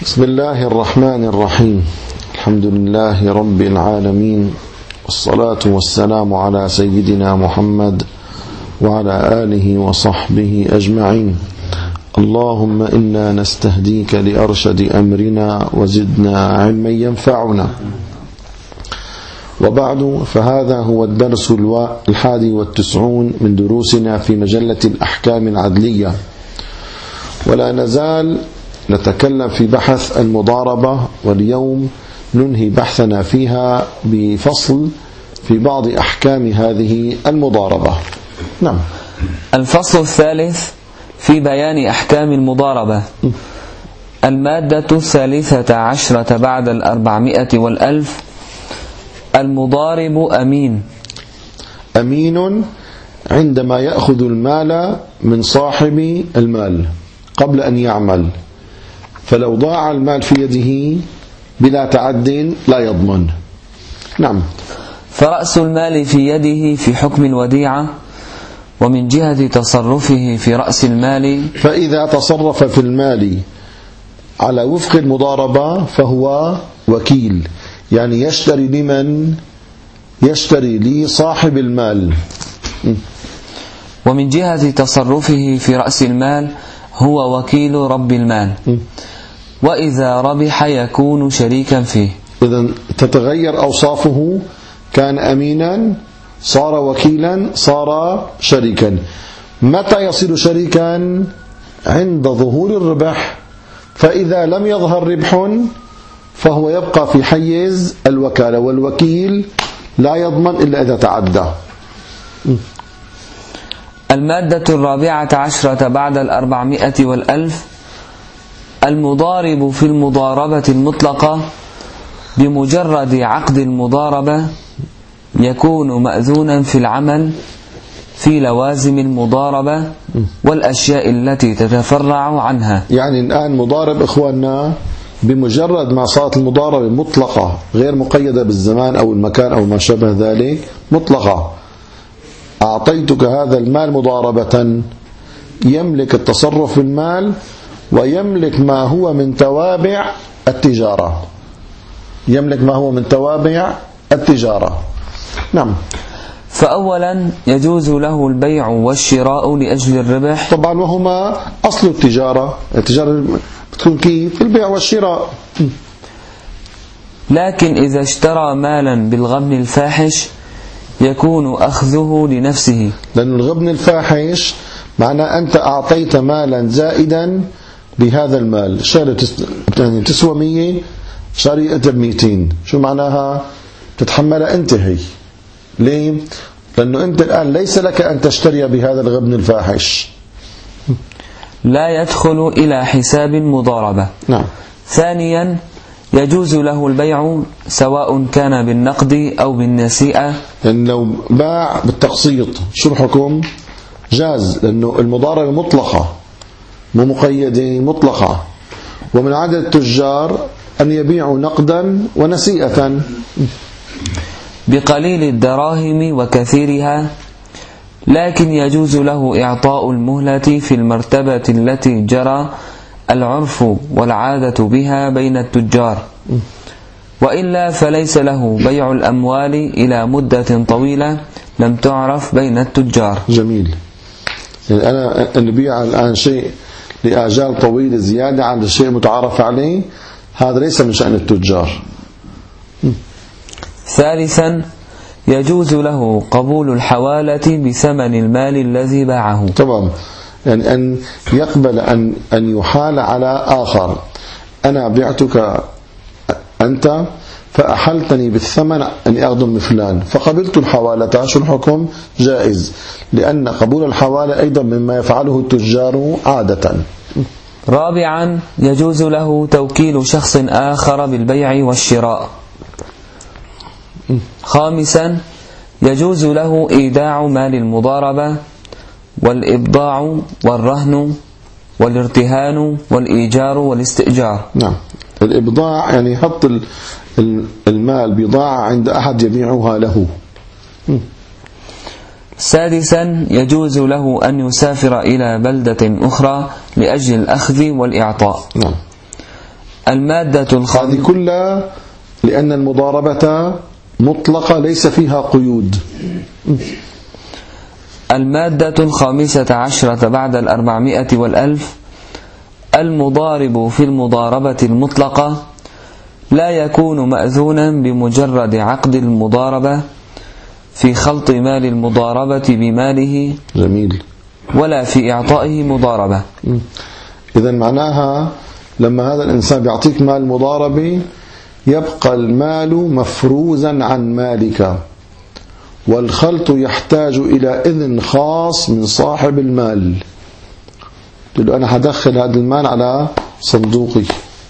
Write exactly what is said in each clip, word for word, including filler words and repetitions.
بسم الله الرحمن الرحيم. الحمد لله رب العالمين، والصلاة والسلام على سيدنا محمد وعلى آله وصحبه أجمعين. اللهم إنا نستهديك لأرشد أمرنا وزدنا علما ينفعنا. وبعد، فهذا هو الدرس الحادي والتسعون من دروسنا في مجلة الأحكام العدلية، ولا نزال نتكلم في بحث المضاربة، واليوم ننهي بحثنا فيها بفصل في بعض أحكام هذه المضاربة. نعم. الفصل الثالث في بيان أحكام المضاربة. المادة الثالثة عشرة بعد الأربعمائة والألف. المضارب أمين. أمين عندما يأخذ المال من صاحب المال قبل أن يعمل، فلو ضاع المال في يده بلا تعد لا يضمن. نعم. فرأس المال في يده في حكم الوديعة، ومن جهة تصرفه في رأس المال، فإذا تصرف في المال على وفق المضاربة فهو وكيل، يعني يشتري لمن؟ يشتري لصاحب المال. ومن جهة تصرفه في رأس المال هو وكيل رب المال، وإذا ربح يكون شريكا فيه. إذن تتغير أوصافه، كان أمينا صار وكيلا صار شريكا. متى يصير شريكا؟ عند ظهور الربح، فإذا لم يظهر ربح فهو يبقى في حيز الوكالة، والوكيل لا يضمن إلا إذا تعدى. المادة الرابعة عشرة بعد الأربعمائة والألف. المضارب في المضاربة المطلقة بمجرد عقد المضاربة يكون مأذونا في العمل في لوازم المضاربة والأشياء التي تتفرع عنها. يعني الآن مضارب إخواننا بمجرد ما صارت المضاربة مطلقة غير مقيدة بالزمان أو المكان أو ما شابه ذلك، مطلقة، أعطيتك هذا المال مضاربة، يملك التصرف في المال ويملك ما هو من توابع التجارة، يملك ما هو من توابع التجارة. نعم. فأولا يجوز له البيع والشراء لأجل الربح، طبعا وهما أصل التجارة. التجارة بتكون كيف؟ البيع والشراء. لكن إذا اشترى مالا بالغبن الفاحش يكون أخذه لنفسه، لأن الغبن الفاحش معناه أنت أعطيت مالا زائدا بهذا المال، شاري يعني تسوى مية شاريتها بميتين، شو معناها؟ تتحملها أنت هي. ليه؟ لأنه أنت الآن ليس لك أن تشتري بهذا الغبن الفاحش، لا يدخل إلى حساب المضاربة. نعم. ثانيا يجوز له البيع سواء كان بالنقد أو بالنسيئة، لأن لو باع بالتقسيط شو الحكم؟ جاز، لأنه المضاربة مطلقة مو مقيدة، مطلقة. ومن عادة التجار أن يبيعوا نقدا ونسيئة، بقليل الدراهم وكثيرها، لكن يجوز له إعطاء المهلة في المرتبة التي جرى العرف والعادة بها بين التجار، وإلا فليس له بيع الأموال إلى مدة طويلة لم تعرف بين التجار. جميل. يعني أنا نبيع الآن شيء لآجال طويلة زيادة عن الشيء متعارف عليه، هذا ليس من شأن التجار. ثالثا يجوز له قبول الحوالة بثمن المال الذي باعه. طبعا، يعني أن يقبل أن أن يحال على آخر. أنا بعتك أنت فأحلتني بالثمن أن أخذ من فلان، فقبلت الحوالة، شو الحكم؟ جائز، لأن قبول الحوالة أيضا مما يفعله التجار عادة. رابعا يجوز له توكيل شخص آخر بالبيع والشراء. خامسا يجوز له إيداع مال المضاربة والإبضاع والرهن والارتهان والإيجار والاستئجار. نعم. الإبضاع يعني يحط المال بضاعة عند أحد يبيعها له. سادسا يجوز له أن يسافر إلى بلدة أخرى لأجل الأخذ والإعطاء. نعم. المادة الخامسة هذه كلها لأن المضاربة مطلقة ليس فيها قيود. المادة الخامسة عشرة بعد الأربعمائة والألف المضارب في المضاربة المطلقة لا يكون مأذونا بمجرد عقد المضاربة في خلط مال المضاربة بماله. جميل. ولا في إعطائه مضاربة. إذن معناها لما هذا الإنسان بيعطيك مال مضاربة يبقى المال مفروزا عن مالك، والخلط يحتاج إلى إذن خاص من صاحب المال. تقول له أنا هدخل هذا المال على صندوقي،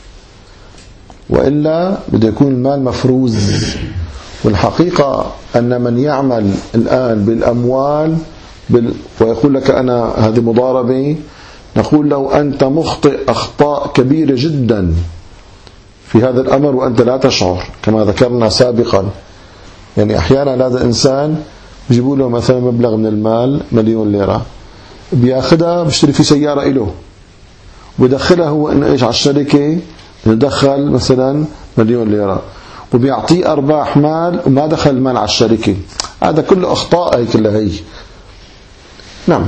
وإلا بده يكون المال مفروز. والحقيقة أن من يعمل الآن بالأموال بال... ويقول لك أنا هذه مضاربة، نقول له أنت مخطئ أخطاء كبيرة جدا في هذا الأمر وأنت لا تشعر، كما ذكرنا سابقا. يعني أحيانا هذا الإنسان بيجيبوا له مثلا مبلغ من المال مليون ليرة، بياخدها بيشتري في سيارة إله، ويدخلها هو إنه إيش على الشركة، ندخل مثلا مليون ليرة، وبيعطيه أرباح مال وما دخل المال على الشركة. هذا كله أخطاء هي كلها هي. نعم.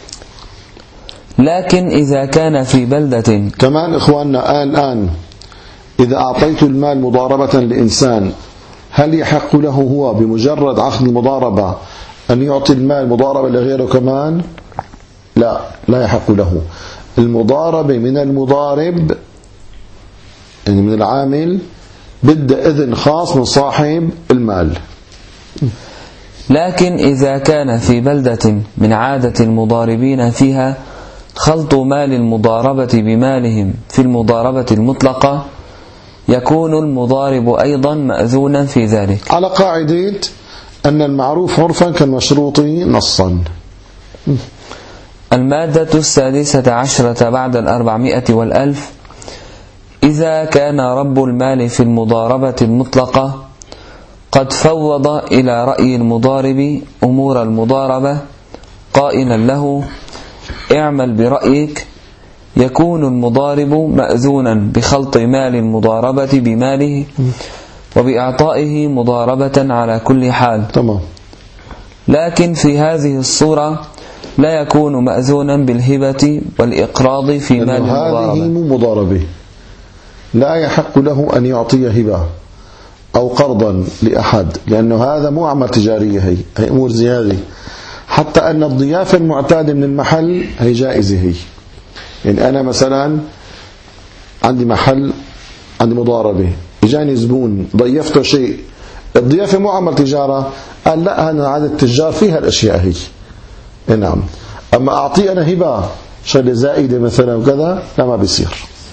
لكن إذا كان في بلدة كمان إخواننا الآن إذا أعطيت المال مضاربة لإنسان، هل يحق له هو بمجرد عقد المضاربة أن يعطي المال مضاربة لغيره كمان؟ لا، لا يحق له. المضاربة من المضارب، يعني من العامل، بدأ إذن خاص من صاحب المال. لكن إذا كان في بلدة من عادة المضاربين فيها خلط مال المضاربة بمالهم في المضاربة المطلقة، يكون المضارب أيضا مأذونا في ذلك، على قاعدة أن المعروف عرفا كالمشروط نصا. المادة السادسة عشرة بعد الأربعمائة والألف إذا كان رب المال في المضاربة المطلقة قد فوض إلى رأي المضارب أمور المضاربة قائلا له اعمل برأيك، يكون المضارب مأذونا بخلط مال المضاربة بماله وبإعطائه مضاربة على كل حال. تمام. لكن في هذه الصورة لا يكون مأذونا بالهبة والإقراض في مال المضاربة. هذه مضاربة لا يحق له أن يعطي هبة أو قرضا لأحد، لأنه هذا مو عمل تجارية، هي هي أمور زيادة. حتى أن الضيافة المعتادة من المحل هي جائزة. هي يعني أنا مثلا عندي محل، عندي مضاربة، إجاني زبون ضيفته شيء، الضيافة مو عمل تجارة، قال لا أنا عادة التجار فيها الأشياء هي. نعم. أما أعطي أنا هبة شيء زائدة مثلا وكذا، لا، ما بيصير.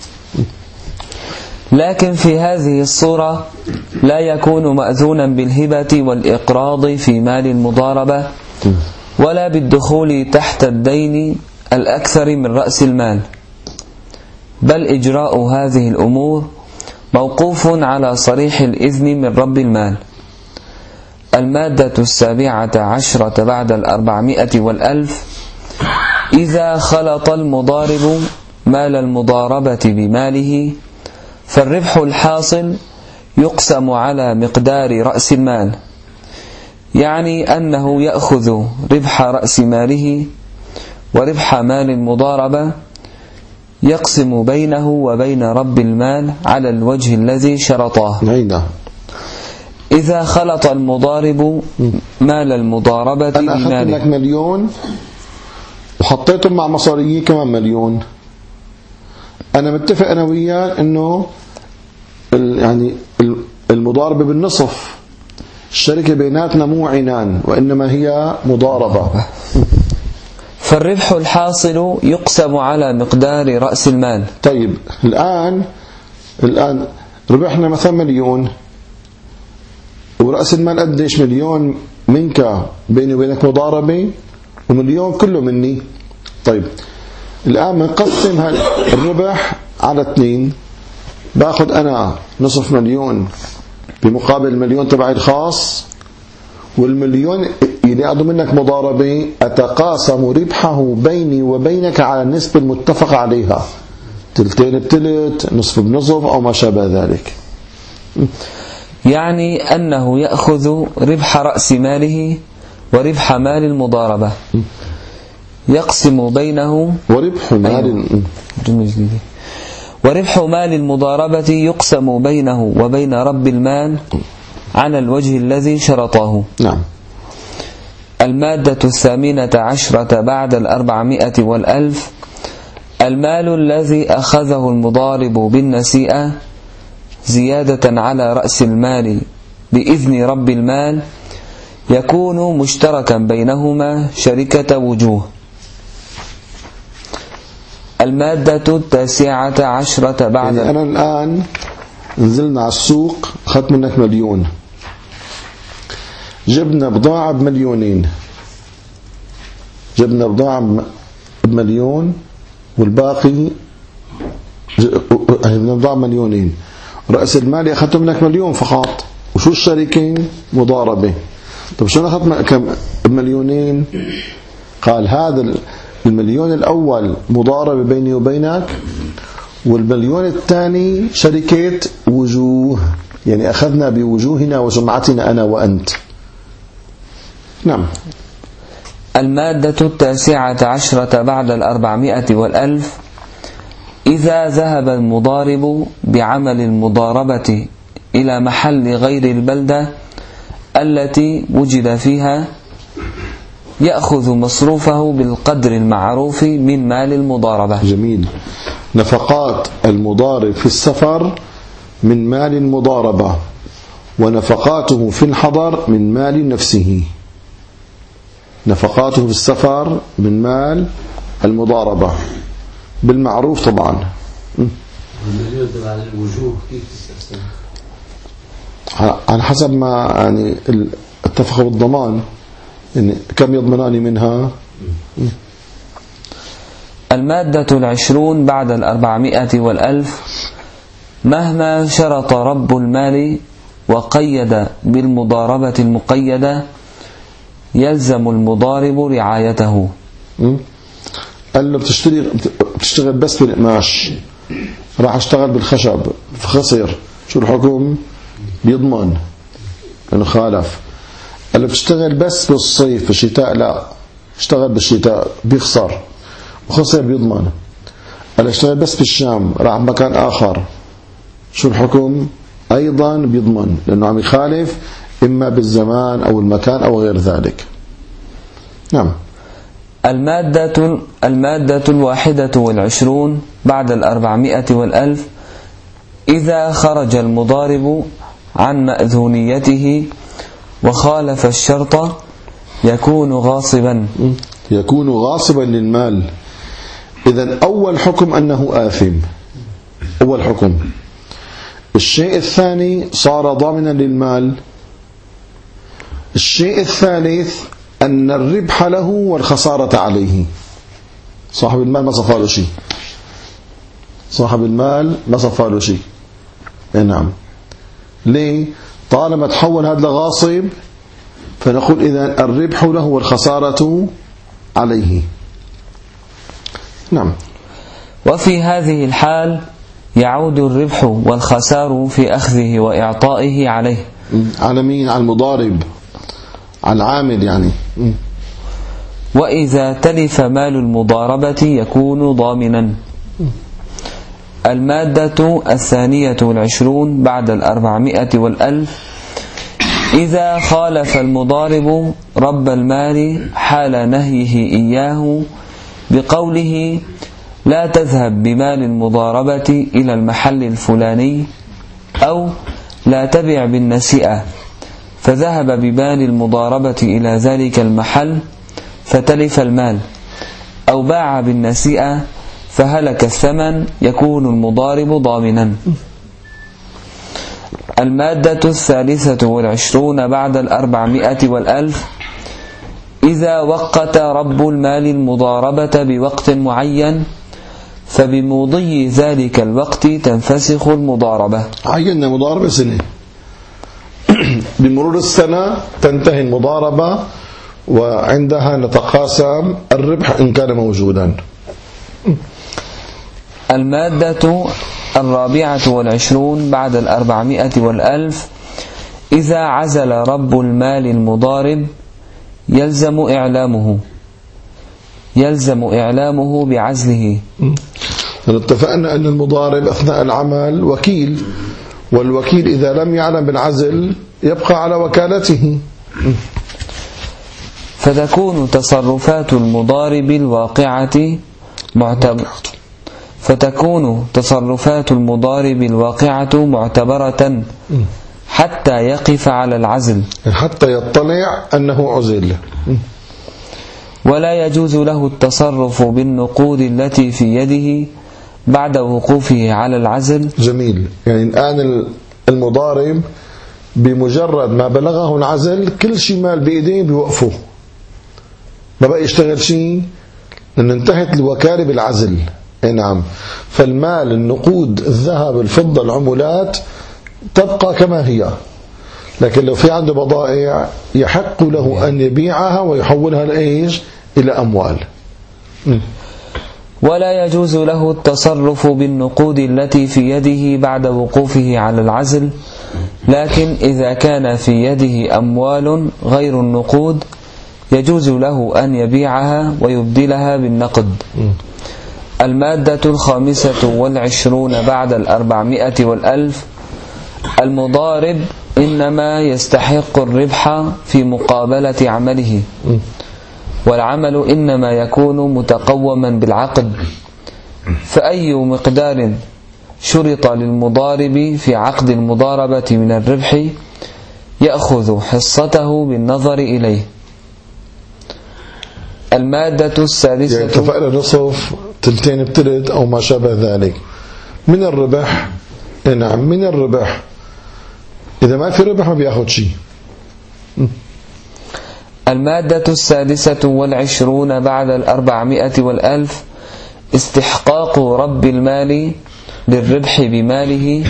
لكن في هذه الصورة لا يكون مأذونا بالهبة والإقراض في مال المضاربة ولا بالدخول تحت الدين الأكثر من رأس المال، بل إجراء هذه الأمور موقوف على صريح الإذن من رب المال. المادة السابعة عشرة بعد الأربعمائة والألف إذا خلط المضارب مال المضاربة بماله فالربح الحاصل يقسم على مقدار رأس المال، يعني أنه يأخذ ربح رأس ماله وربح مال المضاربة يقسم بينه وبين رب المال على الوجه الذي شرطاه. إذا خلط المضارب مال المضاربة أنا أخذت لك مليون وحطيتهم مع مصاريي كمان مليون، أنا متفق أنا وياه إنه يعني المضاربة بالنصف، الشركة بيناتنا مو عنان وإنما هي مضاربة، فالربح الحاصل يقسم على مقدار رأس المال. طيب الآن الآن ربحنا مثلا مليون، ورأس المال قديش؟ مليون منك بيني وبينك مضاربة، ومليون كله مني. طيب الآن بنقسم الربح على اثنين، باخذ أنا نصف مليون بمقابل المليون تبعي الخاص، والمليون اللي أخذه منك مضاربة أتقاسم ربحه بيني وبينك على النسبة المتفق عليها. تلتين بتلت، نصف بنصف، أو ما شابه ذلك. يعني أنه يأخذ ربح رأس ماله وربح مال المضاربة يقسم بينه وربح مال أيوه. وربح مال المضاربة يقسم بينه وبين رب المال على الوجه الذي شرطه. نعم. المادة الثامنة عشرة بعد الأربعمائة والألف: المال الذي أخذه المضارب بالنسيئة زيادة على رأس المال بإذن رب المال يكون مشتركا بينهما شركة وجوه. المادة التاسعة عشرة بعد يعني أنا الآن نزلنا على السوق، أخذت منك مليون، جبنا بضاعة بمليونين، جبنا بضاعة بمليون والباقي جبنا بضاعة بمليونين، رأس المال أخذته منك مليون فقط، وشو الشركة؟ مضاربة. طب شو أخذت كم بمليونين؟ قال هذا المليون الأول مضاربة بيني وبينك، والمليون الثاني شركة وجوه، يعني أخذنا بوجوهنا وسمعتنا أنا وأنت. نعم. المادة التاسعة عشرة بعد الأربعمائة والألف: إذا ذهب المضارب بعمل المضاربة إلى محل غير البلدة التي وجد فيها يأخذ مصروفه بالقدر المعروف من مال المضاربة. جميل. نفقات المضارب في السفر من مال المضاربة، ونفقاته في الحضر من مال نفسه. نفقاته في السفر من مال المضاربة بالمعروف طبعا. على حسب ما يعني اتفقوا بالضمان، يعني كم يضمناني منها. المادة العشرون بعد الأربعمائة والألف: مهما شرط رب المال وقيد بالمضاربة المقيدة يلزم المضارب رعايته. قال له بتشتري بتشتغل بس بالقماش، راح اشتغل بالخشب فخسر، شو الحكم؟ بيضمن لأنه خالف. قال له بتشتغل بس بالصيف، بالشتاء لا، اشتغل بالشتاء بيخسر وخسر، بيضمن. قال له اشتغل بس بالشام، راح مكان آخر، شو الحكم؟ أيضا بيضمن لأنه عم يخالف إما بالزمان أو المكان أو غير ذلك. نعم. المادة المادة الواحدة والعشرون بعد الأربعمائة والألف: إذا خرج المضارب عن مأذونيته وخالف الشرط يكون غاصبا. يكون غاصبا للمال. إذن أول حكم أنه آثم، أول حكم. الشيء الثاني صار ضامنا للمال. الشيء الثالث أن الربح له والخسارة عليه. صاحب المال ما صفى له شيء، صاحب المال ما صفى له شيء. نعم. ليه؟ طالما تحول هذا لغاصب فنقول إذن الربح له والخسارة عليه. نعم. وفي هذه الحال يعود الربح والخسار في أخذه وإعطائه عليه. على مين؟ على المضارب، على العامل يعني. وإذا تلف مال المضاربة يكون ضامنا. المادة الثانية والعشرون بعد الأربعمائة والألف: إذا خالف المضارب رب المال حال نهيه إياه بقوله لا تذهب بمال المضاربة إلى المحل الفلاني، أو لا تبع بالنسيئة، فذهب بمال المضاربة إلى ذلك المحل فتلف المال، أو باع بالنسيئة فهلك الثمن، يكون المضارب ضامنا. المادة الثالثة والعشرون بعد الأربعمائة والألف: إذا وقت رب المال المضاربة بوقت معين فبمضي ذلك الوقت تنفسخ المضاربة. عيننا مضاربة سنة، بمرور السنة تنتهي المضاربة، وعندها نتقاسم الربح إن كان موجودا. المادة الرابعة والعشرون بعد الأربعمائة والألف: إذا عزل رب المال المضارب يلزم إعلامه يلزم إعلامه بعزله. اتفقنا أن المضارب أثناء العمل وكيل، والوكيل إذا لم يعلم بالعزل يبقى على وكالته، فتكون تصرفات المضارب الواقعة معتبرة فتكون تصرفات المضارب الواقعة معتبرة حتى يقف على العزل، حتى يطلع أنه عزل. ولا يجوز له التصرف بالنقود التي في يده بعد وقوفه على العزل. جميل. يعني الآن المضارب بمجرد ما بلغه العزل كل شيء مال بإيديه بيوقفه، ما بقى يشتغل شيء، لأن انتهت الوكالة بالعزل. نعم. فالمال، النقود، الذهب، الفضة، العملات تبقى كما هي، لكن لو في عنده بضائع يحق له أن يبيعها ويحولها لإيش؟ إلى أموال. م. ولا يجوز له التصرف بالنقود التي في يده بعد وقوفه على العزل، لكن إذا كان في يده أموال غير النقود يجوز له أن يبيعها ويبدلها بالنقد. م. المادة الخامسة والعشرون بعد الأربعمائة والألف: المضارب إنما يستحق الربح في مقابلة عمله، والعمل إنما يكون متقوما بالعقد، فأي مقدار شرط للمضارب في عقد المضاربة من الربح يأخذ حصته بالنظر إليه. المادة السادسة، يعني اتفقنا نصف تلتين بتلت أو ما شابه ذلك من الربح. نعم، من الربح. إذا ما في ربح ما بياخد شيء. المادة السادسة والعشرون بعد الأربعمائة والألف: استحقاق رب المال للربح بماله،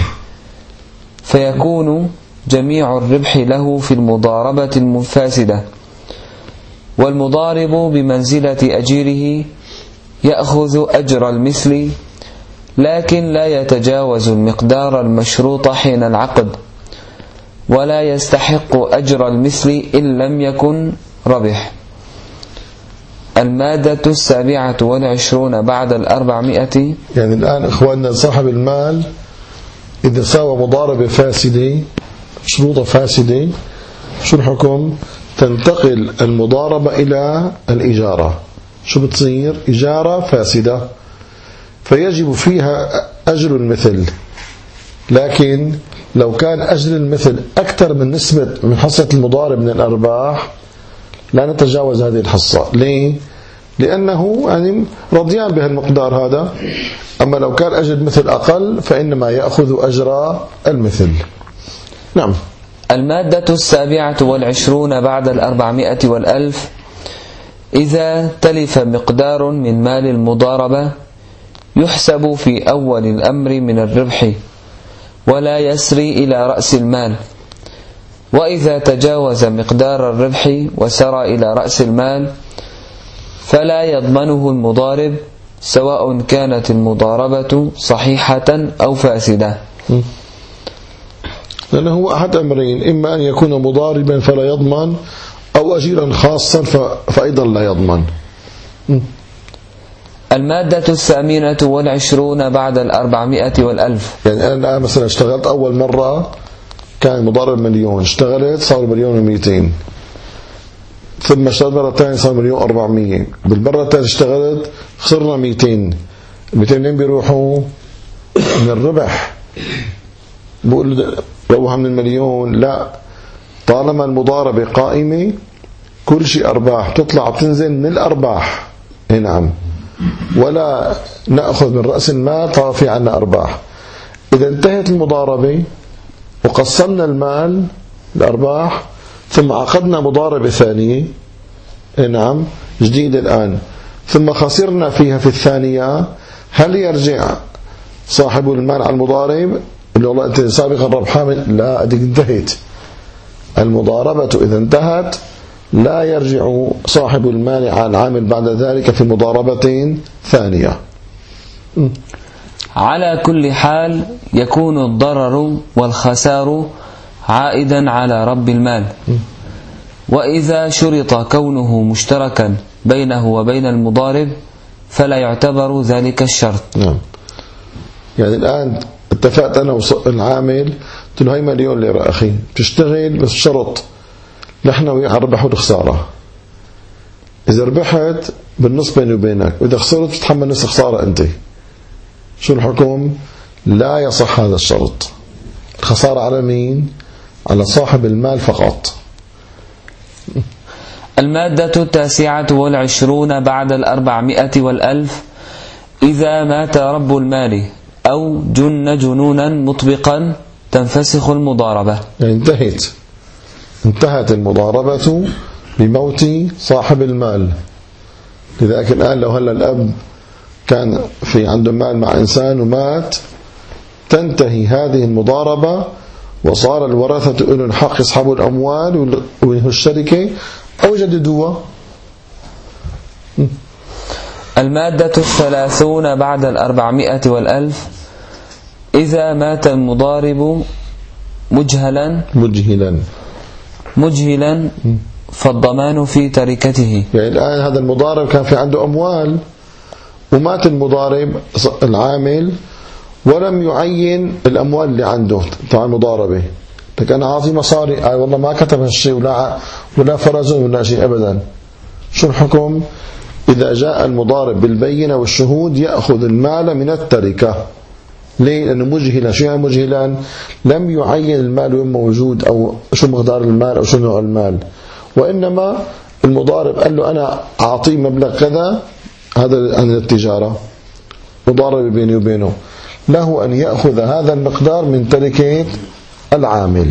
فيكون جميع الربح له في المضاربة المفاسدة، والمضارب بمنزلة أجيره يأخذ أجر المثل، لكن لا يتجاوز المقدار المشروط حين العقد، ولا يستحق أجر المثل إن لم يكن ربح. المادة السابعة والعشرون بعد الأربعمائة: يعني الآن إخواننا صاحب المال إذا ساوى مضاربة فاسدة، شروطة فاسدة، شو الحكم؟ تنتقل المضاربة إلى الإجارة. شو بتصير؟ إجارة فاسدة، فيجب فيها أجر المثل، لكن لو كان أجر المثل أكثر من نسبة من حصة المضارب من الأرباح لا نتجاوز هذه الحصة. ليه؟ لأنه يعني رضيان بهالمقدار هذا. أما لو كان أجر المثل أقل فإنما يأخذ أجر المثل. نعم. المادة السابعة والعشرون بعد الأربعمائة والألف: إذا تلف مقدار من مال المضاربة يحسب في أول الأمر من الربح ولا يسري إلى رأس المال، وإذا تجاوز مقدار الربح وسرى إلى رأس المال فلا يضمنه المضارب، سواء كانت المضاربة صحيحة أو فاسدة. لأنه هو أحد أمرين: إما أن يكون مضاربا فلا يضمن، أو أجيرا خاصا فأيضا لا يضمن. المادة الثامنة والعشرون بعد الأربعمائة والألف: يعني أنا مثلا اشتغلت أول مرة كان مضارب مليون، اشتغلت صار مليون ومئتين، ثم اشتغلت مرة ثانية صار مليون أربعمية، بالمرة الثالثة اشتغلت خسرنا مئتين. المئتين منين بيروحوا؟ من الربح. بقول روحها من المليون؟ لا، طالما المضاربة قائمة كل شيء أرباح تطلع تنزل من الأرباح. نعم. ولا نأخذ من رأس المال طافي عنا أرباح. إذا انتهت المضاربة وقسمنا المال الأرباح ثم عقدنا مضاربة ثانية، نعم، جديدة الآن، ثم خسرنا فيها في الثانية، هل يرجع صاحب المال على المضارب اللي والله أنت سابقا ربحان؟ لا، أديك انتهت المضاربة. إذا انتهت لا يرجع صاحب المال على العامل بعد ذلك في مضاربة ثانية. على كل حال يكون الضرر والخسار عائدا على رب المال. وإذا شرط كونه مشتركا بينه وبين المضارب فلا يعتبر ذلك الشرط. نعم. يعني الآن اتفقت أنا والعامل، قلت له هاي مليون ليرة أخي بتشتغل، بس شرط نحن وياك ربح والخسارة. إذا ربحت بالنص بيني وبينك، وإذا خسرت بتتحمل نص خسارة أنت. شو الحكم؟ لا يصح هذا الشرط. الخسارة على مين؟ على صاحب المال فقط. المادة التاسعة والعشرون بعد الأربعمائة والألف: إذا مات رب المال أو جن جنونا مطبقا تنفسخ المضاربة. يعني انتهت انتهت المضاربة بموت صاحب المال. لذلك الآن لو هلا الأب كان في عنده مال مع إنسان ومات، تنتهي هذه المضاربة وصار الورثة لهم الحق يسحبوا الأموال وينهوا الشركة أو يجددوها. المادة الثلاثون بعد الأربعمائة والألف: إذا مات المضارب مجهلا مجهلا مجهلا فالضمان في تركته. يعني الآن هذا المضارب كان في عنده أموال ومات المضارب العامل ولم يعين الأموال اللي عنده تبع المضاربة، لكن أنا عاطي مصاري، آه والله ما كتب هالشيء ولا ولا فرزون ولا شيء أبدا. شو الحكم؟ إذا جاء المضارب بالبينة والشهود يأخذ المال من التركة. ليه؟ لأنه مجهلا. شو يعني مجهلا؟ لم يعين المال وين موجود أو شو مقدار المال أو شو نوع المال، وإنما المضارب قال له أنا أعطيه مبلغ كذا، هذا عن التجارة مضاربة بيني وبينه، له أن يأخذ هذا المقدار من تركة العامل.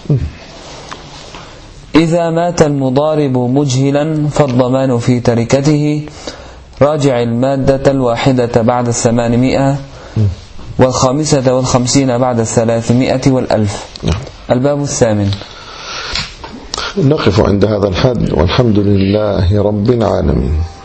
إذا مات المضارب مجهلا فالضمان في تركته. راجع المادة الواحدة بعد الثمانمائة والخامسة والخمسين بعد الثلاثمائة والألف. الباب الثامن. نقف عند هذا الحد، والحمد لله رب العالمين.